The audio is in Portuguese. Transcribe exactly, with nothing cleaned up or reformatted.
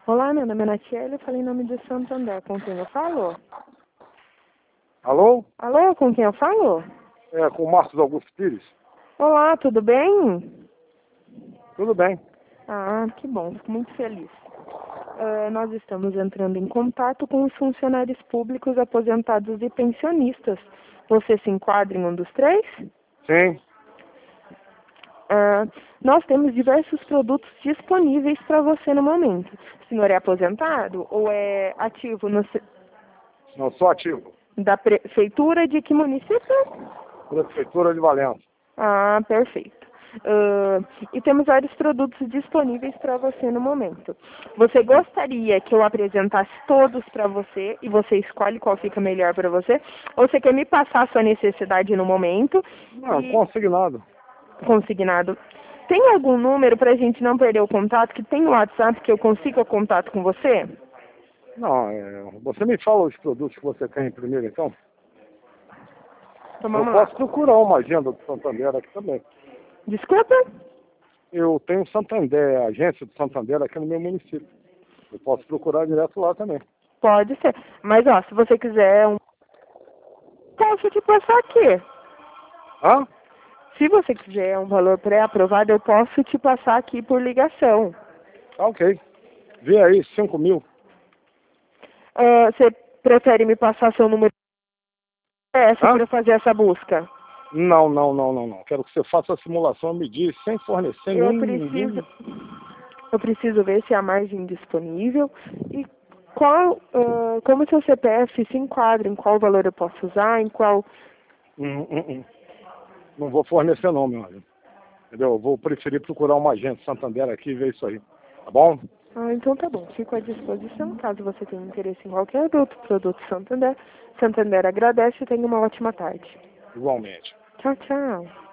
Olá, meu nome é Natiele, eu falei em nome de Santander. Com quem eu falo? Alô? Alô, com quem eu falo? É, com o Marcos Augusto Pires? Olá, tudo bem? Tudo bem. Ah, que bom, fico muito feliz. Uh, nós estamos entrando em contato com os funcionários públicos aposentados e pensionistas. Você se enquadra em um dos três? Sim. Uh, nós temos diversos produtos disponíveis para você no momento. O senhor é aposentado ou é ativo no, se- Não, sou ativo. da prefeitura de que município? Prefeitura de Valença. Ah, perfeito. Uh, e temos vários produtos disponíveis para você no momento. Você gostaria que eu apresentasse todos para você e você escolhe qual fica melhor para você? Ou você quer me passar a sua necessidade no momento? Não, E consignado. consignado. Tem algum número para a gente não perder o contato? Que tem o WhatsApp que eu consiga o contato com você? Não, é, você me fala os produtos que você tem primeiro, então? Então Eu vamos lá. posso procurar uma agenda do Santander aqui também. Desculpa? Eu tenho Santander, a agência do Santander aqui no meu município. Eu posso procurar direto lá também. Pode ser. Mas, ó, se você quiser um... Posso te passar aqui. Hã? Se você quiser um valor pré-aprovado, eu posso te passar aqui por ligação. Ah, ok. Vê aí, cinco mil. Ah, você prefere me passar seu número essa Hã? para fazer essa busca? Não, não, não, não, não. Quero que você faça a simulação medir sem fornecer Eu nenhum... preciso, eu preciso ver se há margem disponível e qual, ah, como seu C P F se enquadra, em qual valor eu posso usar, em qual... Hum, hum, hum. Não vou fornecer não, meu amigo. Entendeu? Eu vou preferir procurar uma agente Santander aqui e ver isso aí. Tá bom? Ah, então tá bom. Fico à disposição caso você tenha interesse em qualquer outro produto Santander. Santander agradece e tenha uma ótima tarde. Igualmente. Tchau, tchau.